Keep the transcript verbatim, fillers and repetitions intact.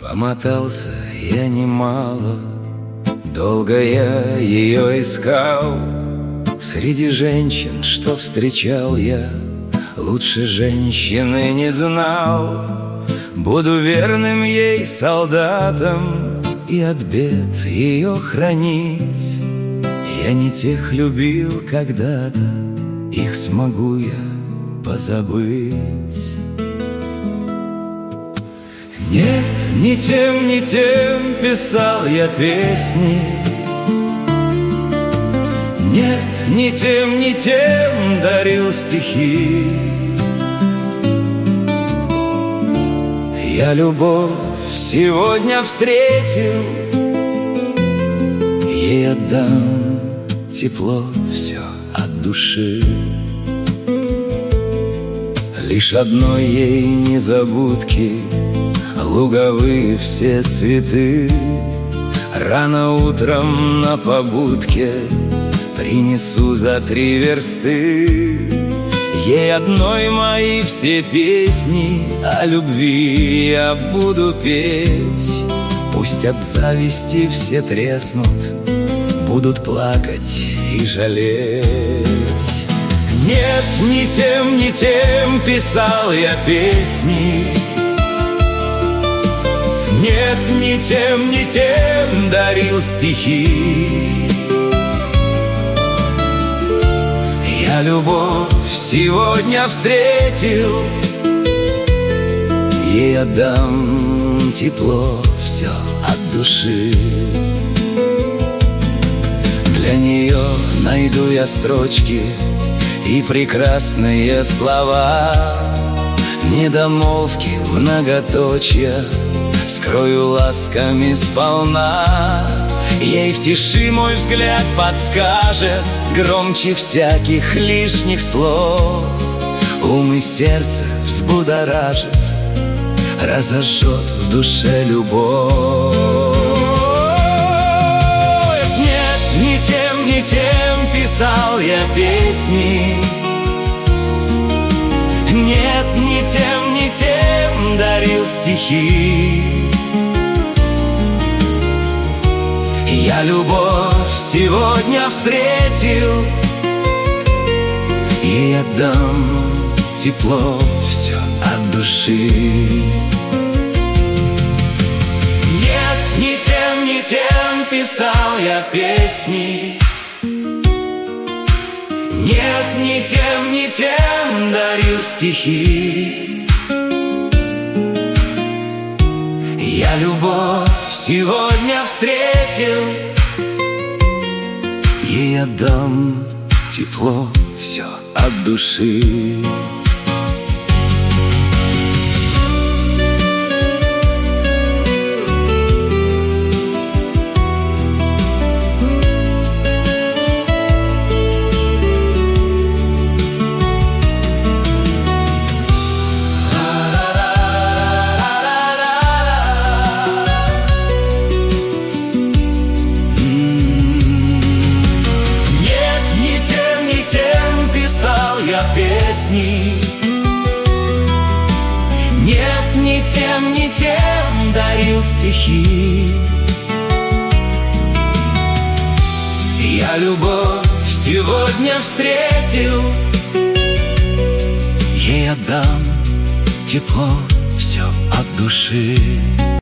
Помотался я немало, долго я ее искал. Среди женщин, что встречал я, лучше женщины не знал. Буду верным ей солдатом и от бед ее хранить. Я не тех любил когда-то, их смогу я позабыть. Нет, не тем, не тем писал я песни. Нет, не тем, не тем дарил стихи. Я любовь сегодня встретил, ей отдам тепло все от души. Лишь одной ей незабудки, луговые все цветы. Рано утром на побудке принесу за три версты. Ей одной мои все песни о любви я буду петь. Пусть от зависти все треснут, будут плакать и жалеть. Нет, не тем, не тем писал я песни. Нет, не тем, не тем дарил стихи. Я любовь сегодня встретил, ей отдам тепло все от души. Для нее найду я строчки и прекрасные слова. Недомолвки, многоточья скрою ласками сполна. Ей в тиши мой взгляд подскажет громче всяких лишних слов. Ум и сердце взбудоражит, разожжет в душе любовь. Нет, не тем, не тем писал я песни. Нет, не тем, не тем дарил стихи. Я любовь сегодня встретил, ей отдам тепло все от души. Нет, не тем, не тем писал я песни. Нет, не тем, не тем дарил стихи. Я любовь сегодня встретил, ей отдам тепло все от души. Песни. Нет, не тем, не тем дарил стихи. Я любовь сегодня встретил, ей отдам тепло все от души.